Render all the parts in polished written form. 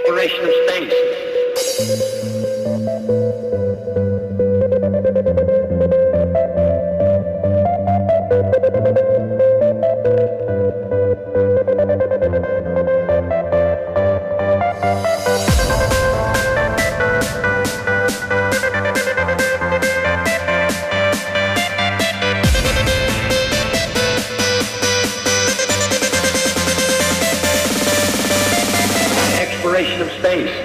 Exploration of space. Exploration of space.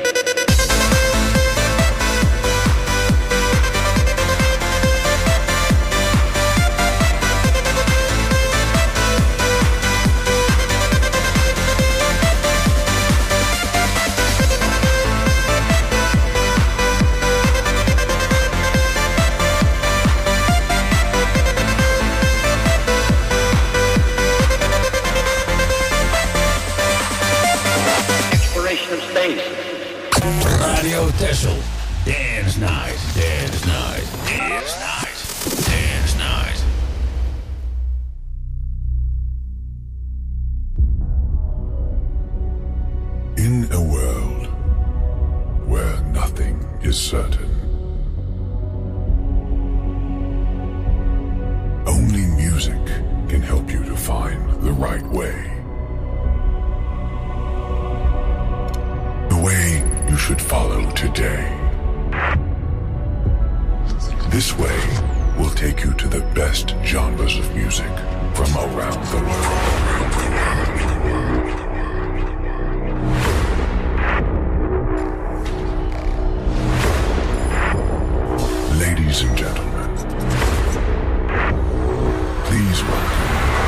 Radio Texel. Dance night, dance night, dance night, dance night. In a world where nothing is certain, only music can help you to find the right way. The way you should follow today. This way will take you to the best genres of music from around the world. Ladies and gentlemen, please welcome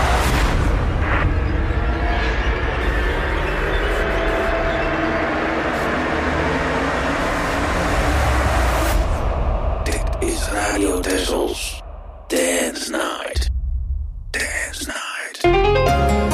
Radio Texel's Dance Night. Dance Night.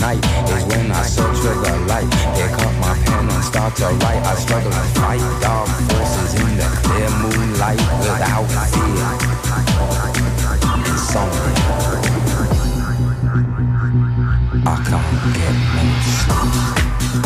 night is when I search for the light. Pick up my pen and start to write. I struggle to fight dark forces in the clear moonlight without fear. Insomnia. I can't get no sleep.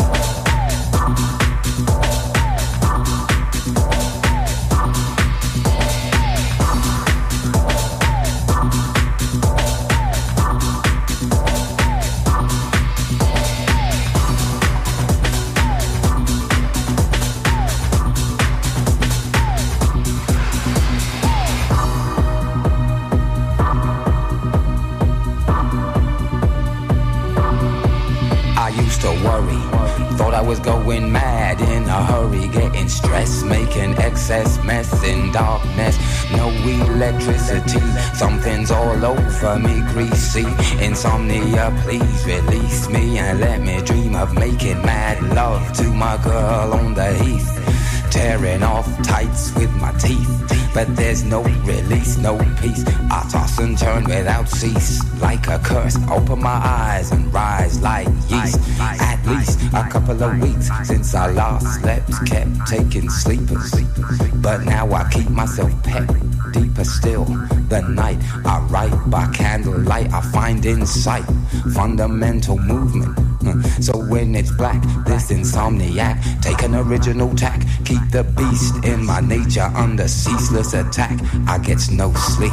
Was going mad in a hurry, getting stressed, making excess mess in darkness. No electricity, something's all over me, greasy. Insomnia, please release me and let me dream of making mad love to my girl on the heath. Tearing off tights with my teeth, but there's no release, no peace. I toss and turn without cease, like a curse. Open my eyes and rise like yeast. At least a couple of weeks since I last slept, kept taking sleepers, but now I keep myself pet. Deeper still, the night I write by candlelight. I find insight, fundamental movement. So when it's black, this insomniac, take an original tack. Keep the beast in my nature under ceaseless attack. I get no sleep.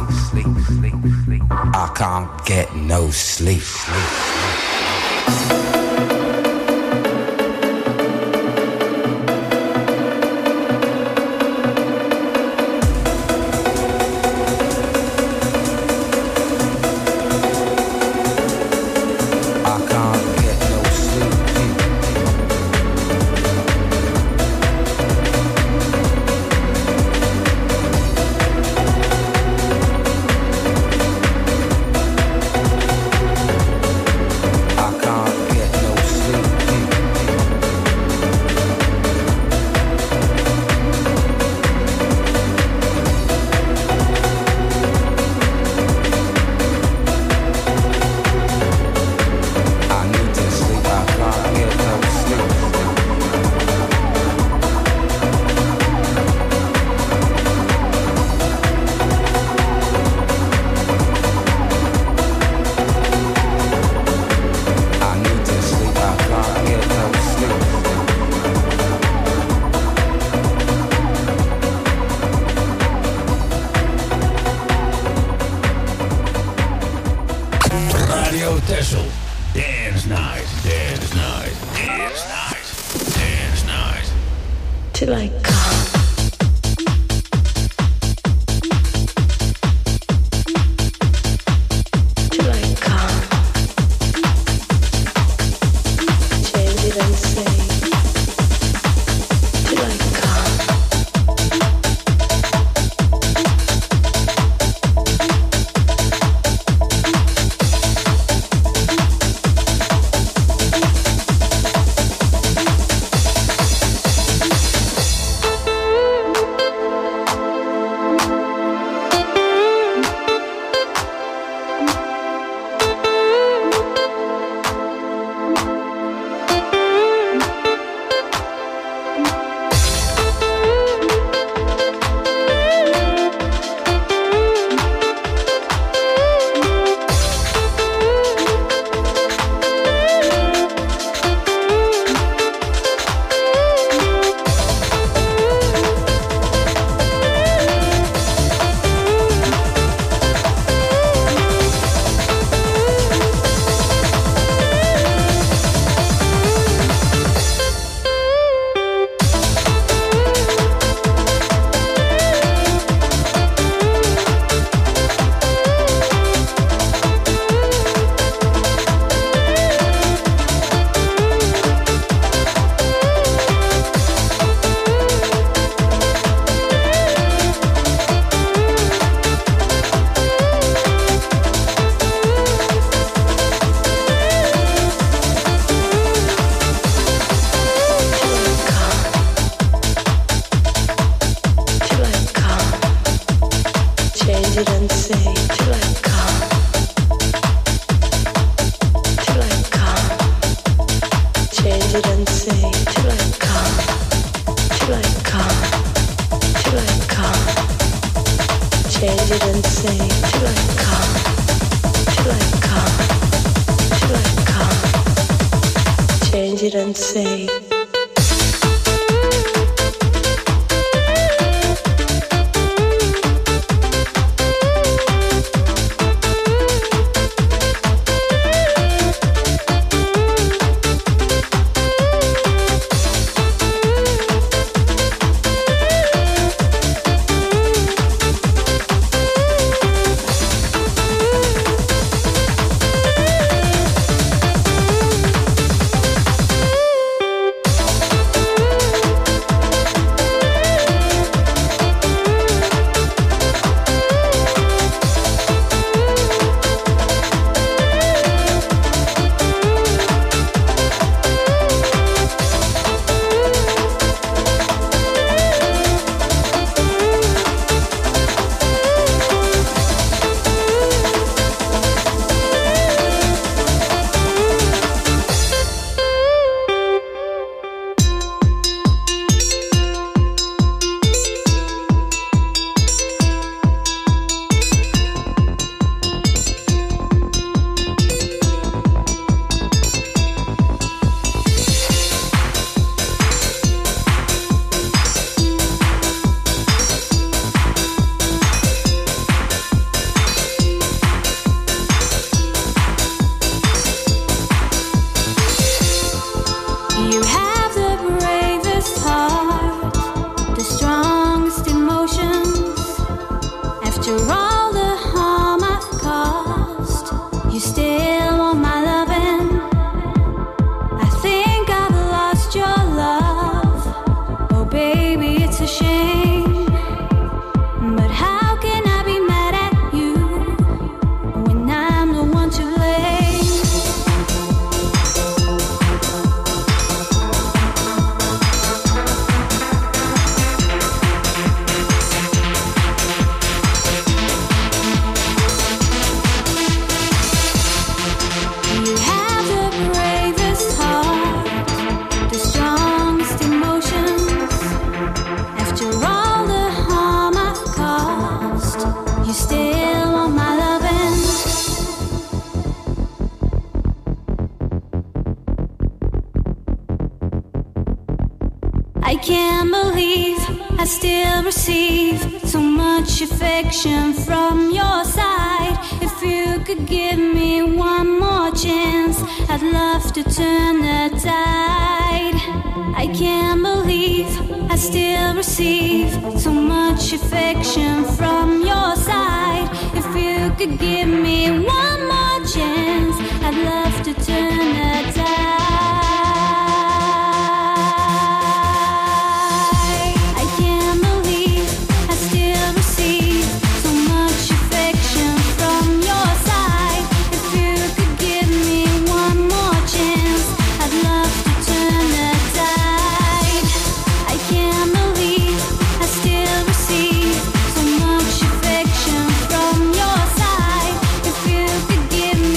I can't get no sleep. it and say till I come, till I come, till I come. Change it and say till I come, till I come, till I come. Change it and say. From your side, if you could give me one more chance, I'd love to turn the tide. I can't believe I still receive so much affection from your side. If you could give me one more chance, I'd love to turn the tide. Give me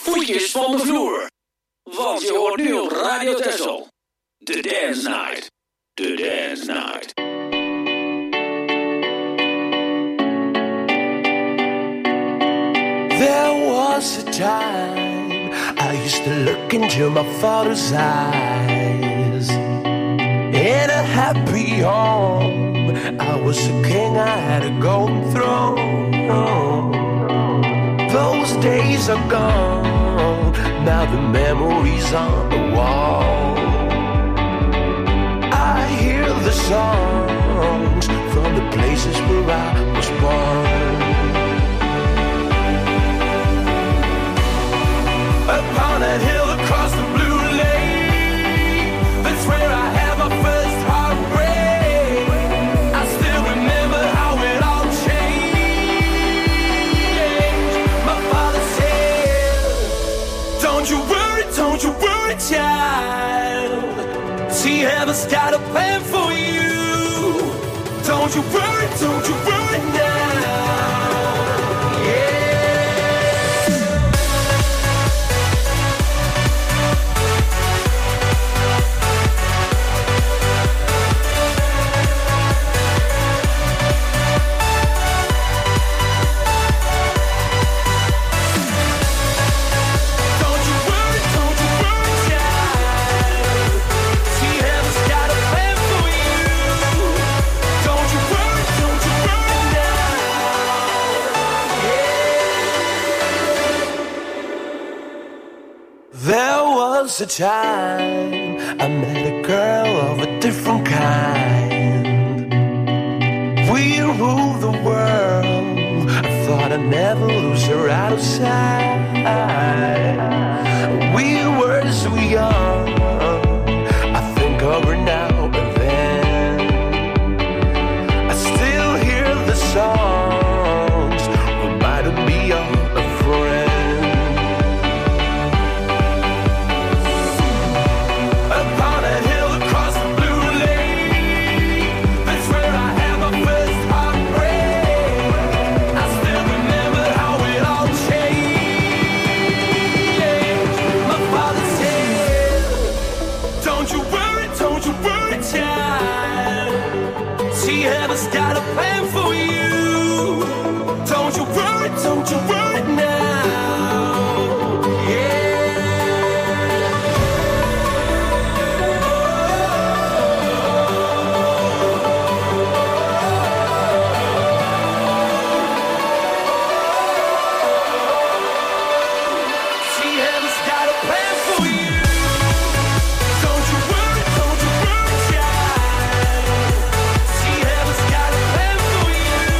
voetjes van de vloer. Want je hoort nu op Radio Texel. The Dance Night. The Dance Night. There was a time I used to look into my father's eyes. In a happy home, I was a king, I had a golden throne. Those days are gone, now the memories on the wall. I hear the songs from the places where I was born. Upon that hill across the blue lake, that's where I had my first heartbreak. I still remember how it all changed. My father said, don't you worry, child. See, heaven's got a plan for you. Don't you worry now. Yeah. A time I met a girl of a different kind. We ruled the world. I thought I'd never lose her out of sight. We were so young. I think of her now and then. I still hear the songs reminding me of a friend. Heaven's got a plan for you. Don't you worry now. Yeah. See, heaven's got a plan for you. Don't you worry, child. See, heaven's got a plan for you.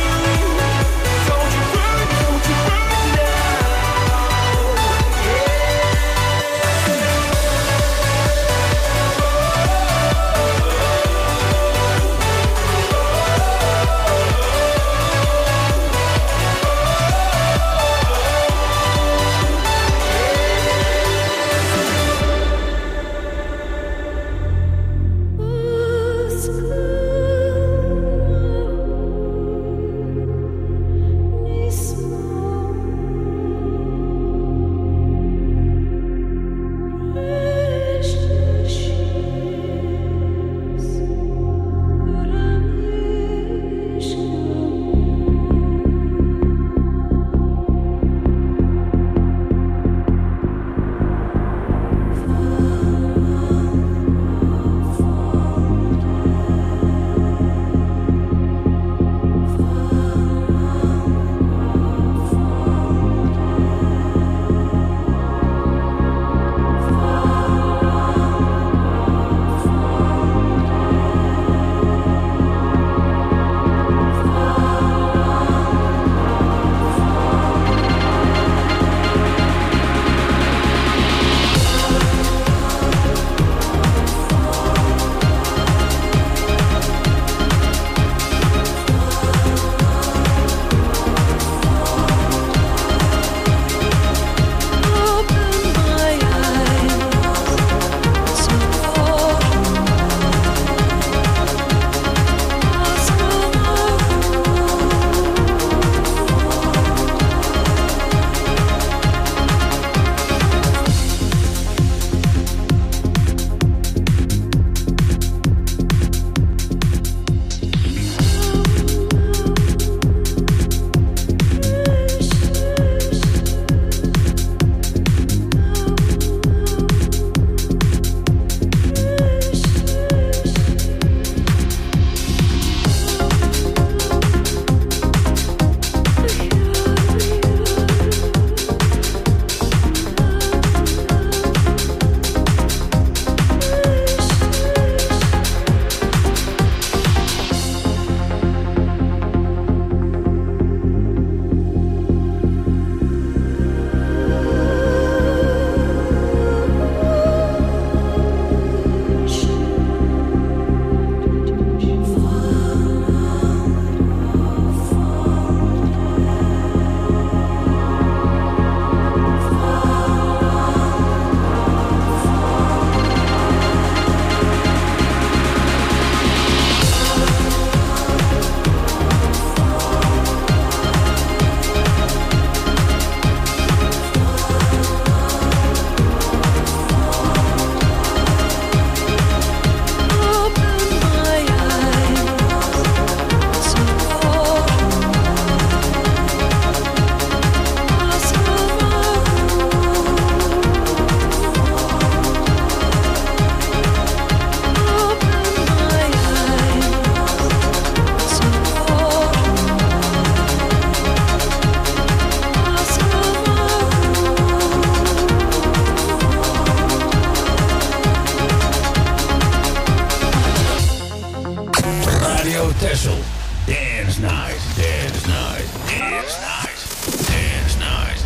Dance night, dance night, dance night, dance night.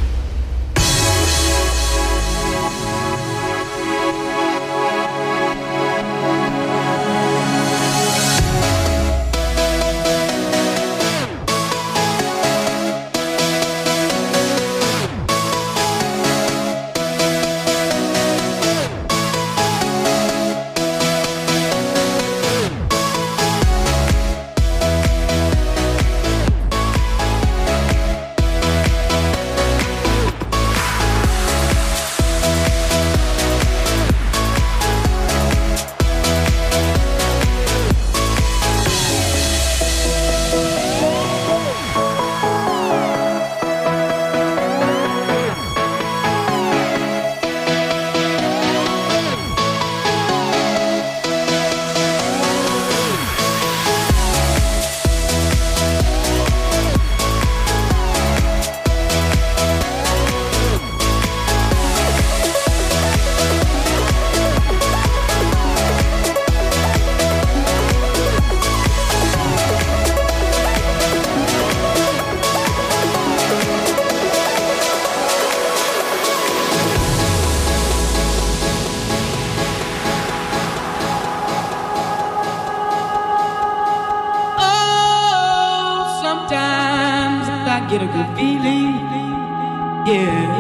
Get a good feeling, yeah.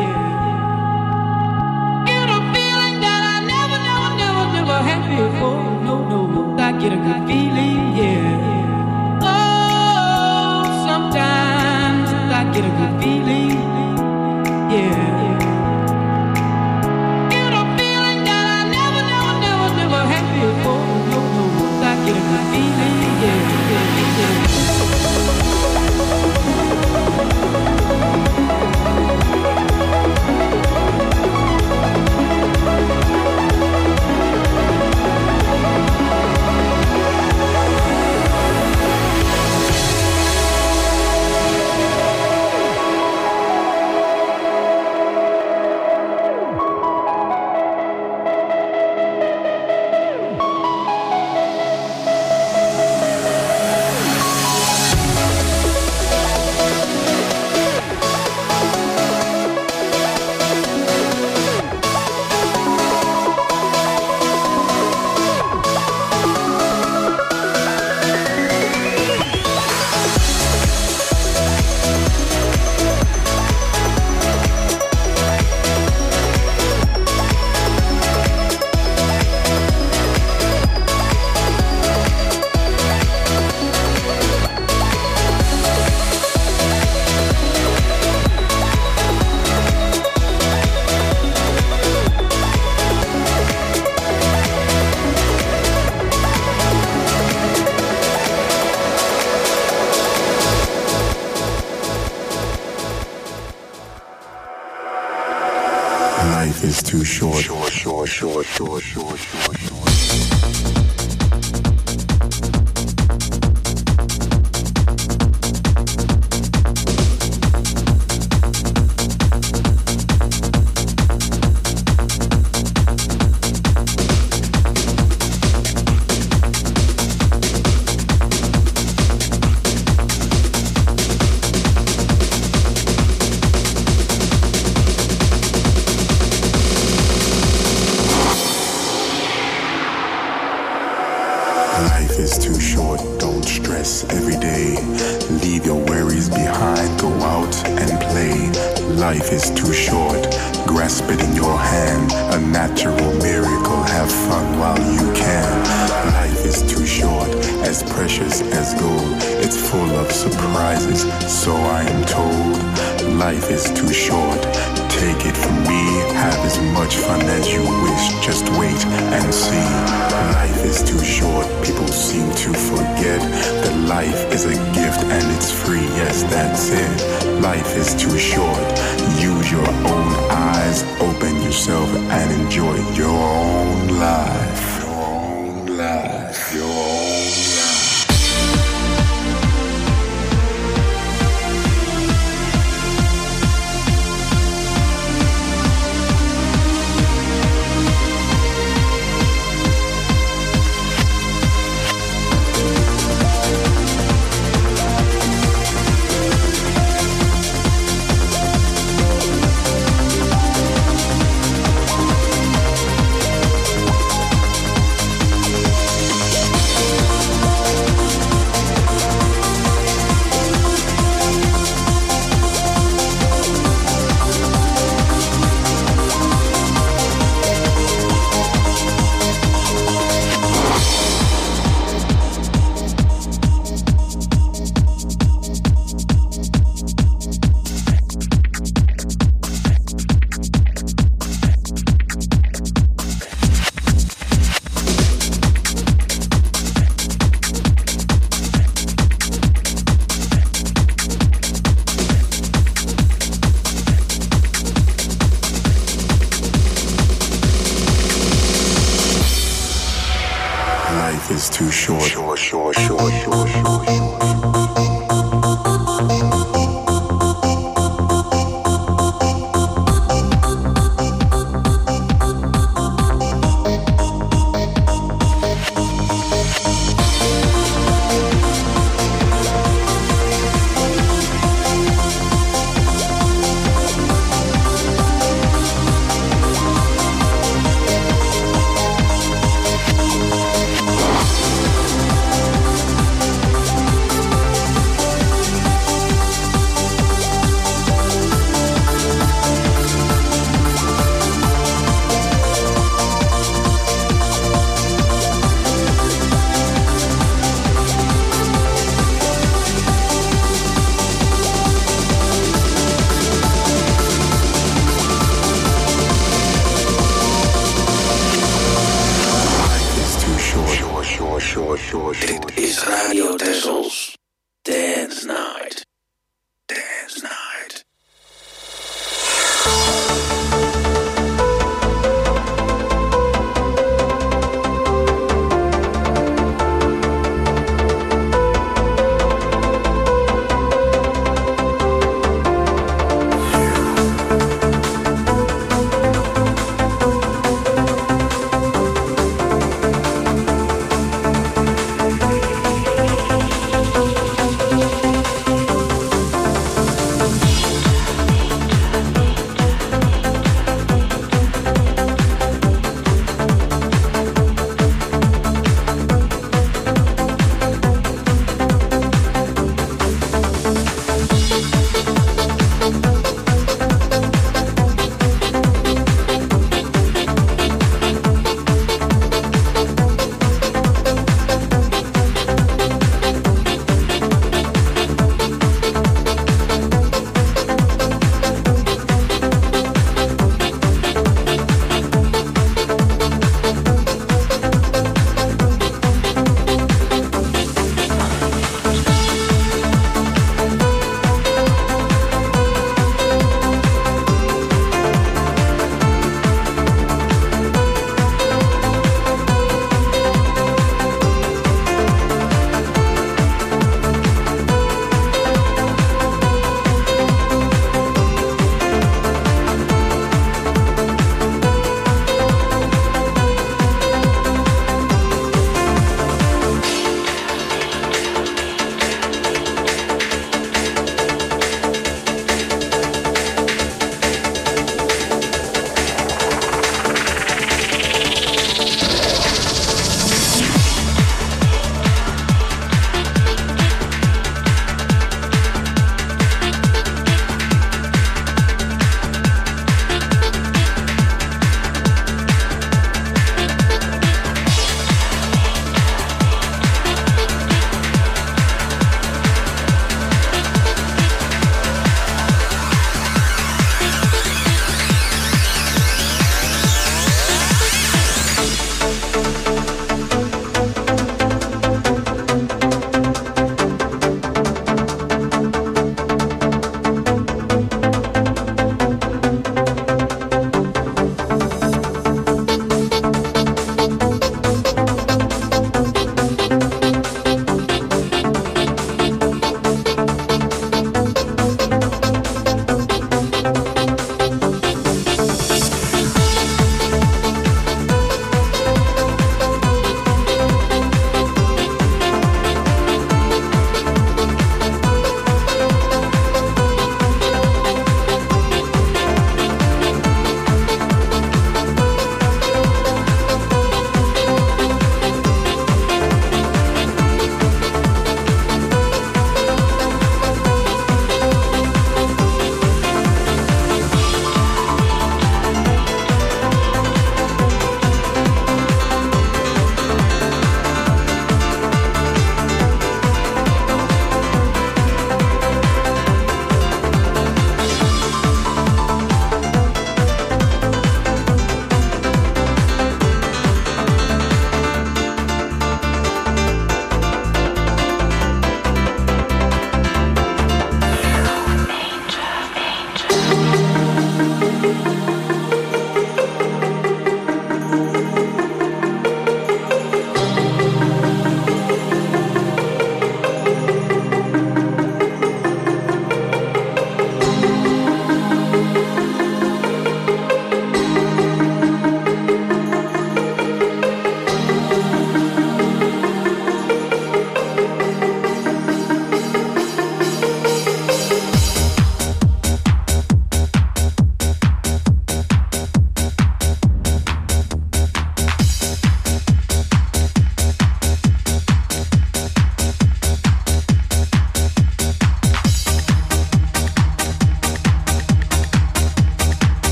Get a feeling that I never had before. No, I get a good feeling, yeah. Oh, sometimes I get a good feeling, yeah. Get a feeling that I never had before. No, I get a good feeling, yeah. Life is too short. Life is too short, don't stress every day. Leave your worries behind, go out and play. Life is too short, grasp it in your hand. A natural miracle, have fun while you can. Life is too short, as precious as gold. It's full of surprises, so I am told. Life is too short, take it from me. Have as much fun as you wish, just wait and see. Life is too short, people seem to forget that life is a gift and it's free, yes, that's it. Life is too short, use your own eyes, open yourself and enjoy your own life. Your own life, your own life.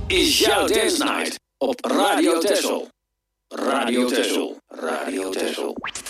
is jouw Dance Night op Radio Texel. Radio Texel. Radio Texel.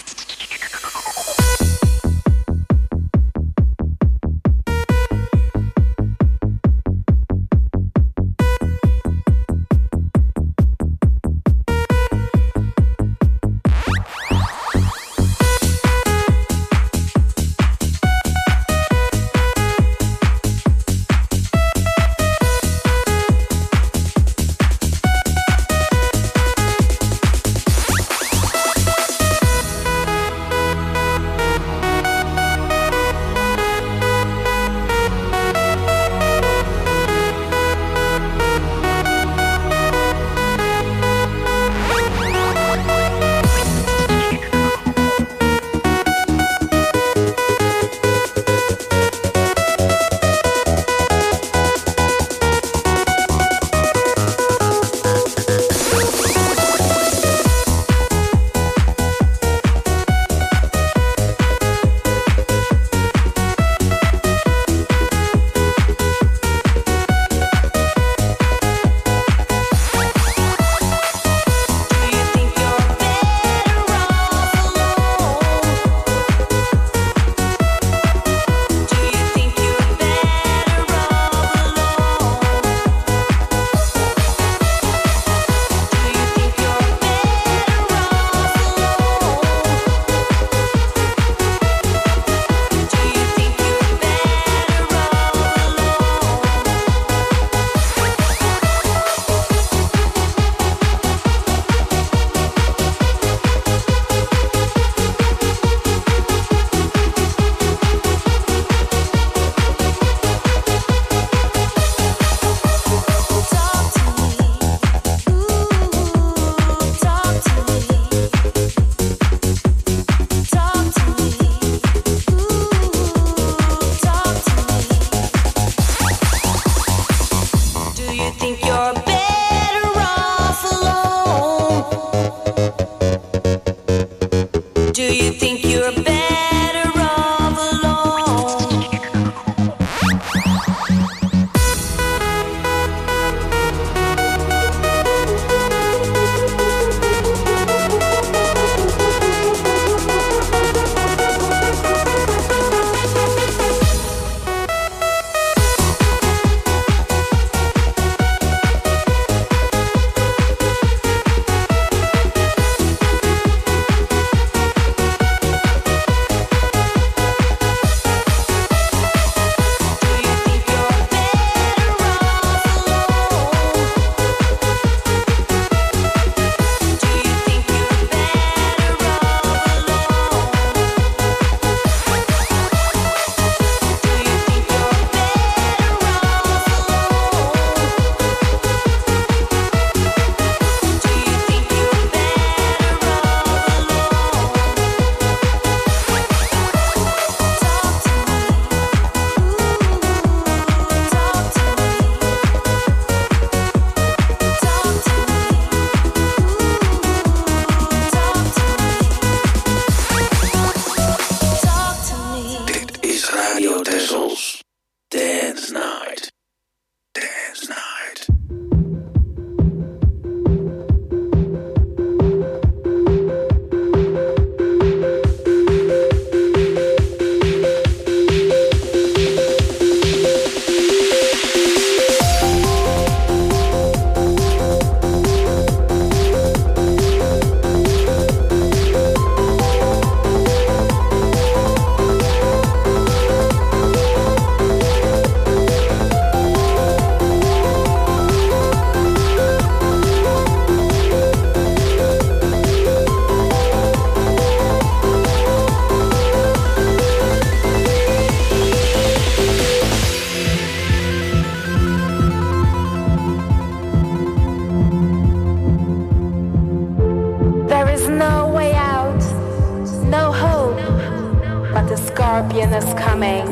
scorpion is coming.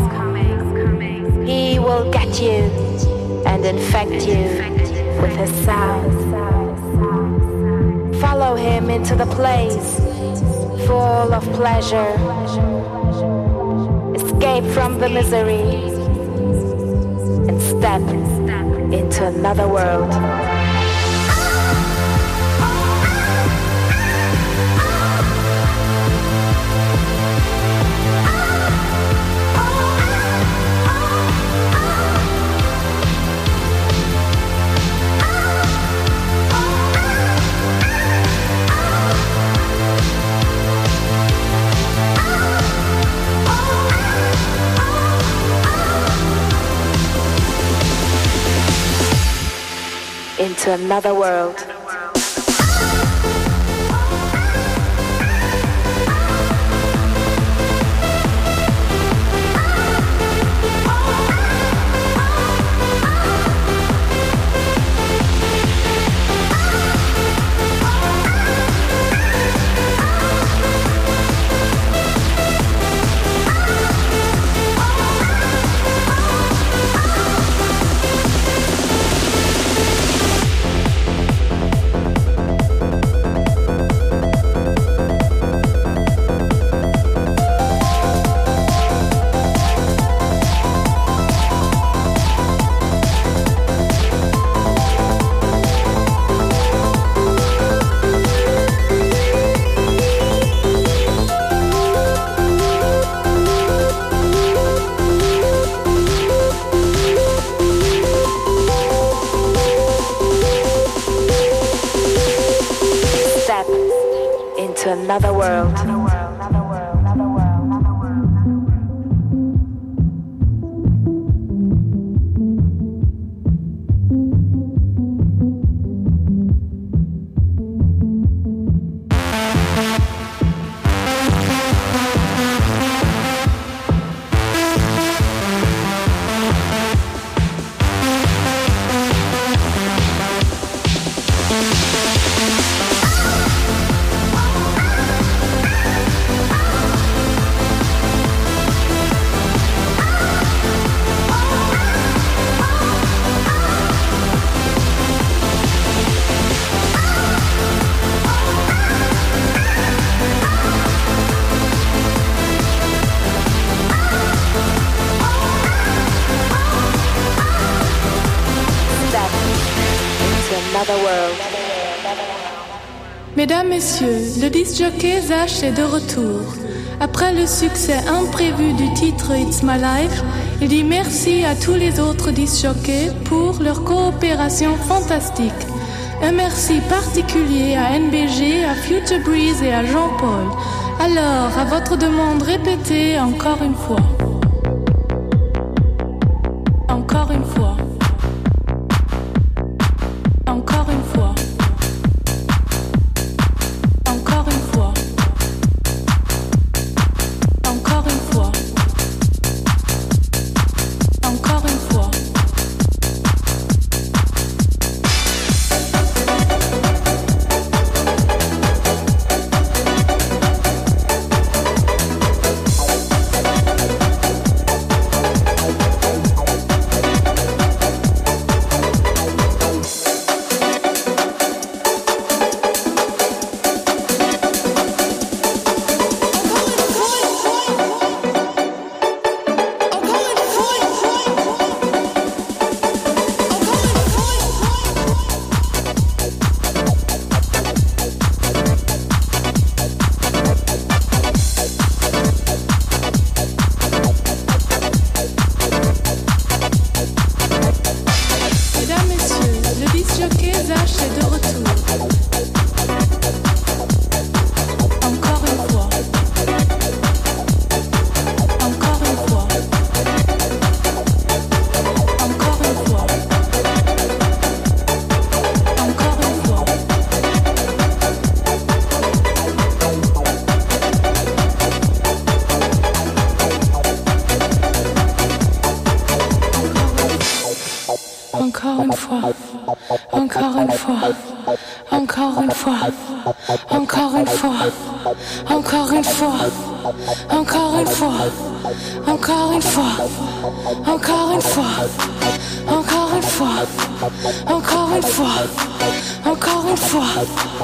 He will get you and infect you with his sound. Follow him into the place full of pleasure. Escape from the misery and Step into another world. Into another world. Another world. Mesdames, Messieurs, le disc-jockey Zach est de retour. Après le succès imprévu du titre It's My Life, il dit merci à tous les autres disc-jockeys pour leur coopération fantastique. Un merci particulier à NBG, à Future Breeze et à Jean-Paul. Alors, à votre demande répétée encore une fois. Encore une fois. Encore une fois. Encore une fois. Encore une fois. Encore une fois. Encore une fois, encore une fois, encore une fois, encore une fois, encore une fois, encore une fois, encore une fois, encore une fois, encore une fois, encore une fois, encore une fois,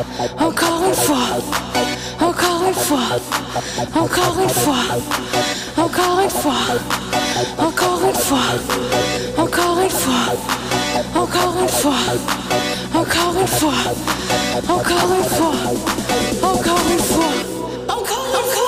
encore une fois, encore une fois, encore une fois, encore une fois, encore une fois, encore une fois, encore une fois, encore une fois, encore une fois, encore une fois, encore une fois.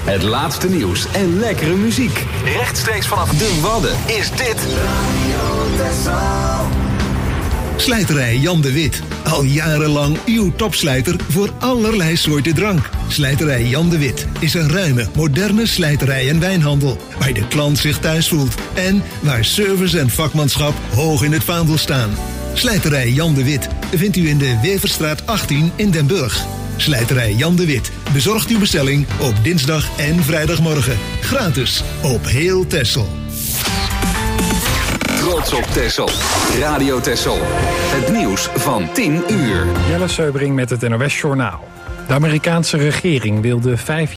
Het laatste nieuws en lekkere muziek. Rechtstreeks vanaf de Wadden is dit... Slijterij Jan de Wit. Al jarenlang uw topslijter voor allerlei soorten drank. Slijterij Jan de Wit is een ruime, moderne slijterij en wijnhandel. Waar de klant zich thuis voelt. En waar service en vakmanschap hoog in het vaandel staan. Slijterij Jan de Wit vindt u in de Weverstraat 18 in Den Burg. Slijterij Jan de Wit bezorgt uw bestelling op dinsdag en vrijdagmorgen. Gratis op heel Texel. Trots op Texel. Radio Texel. Het nieuws van 10 uur. Jelle Seubring met het NOS Journaal. De Amerikaanse regering wilde 5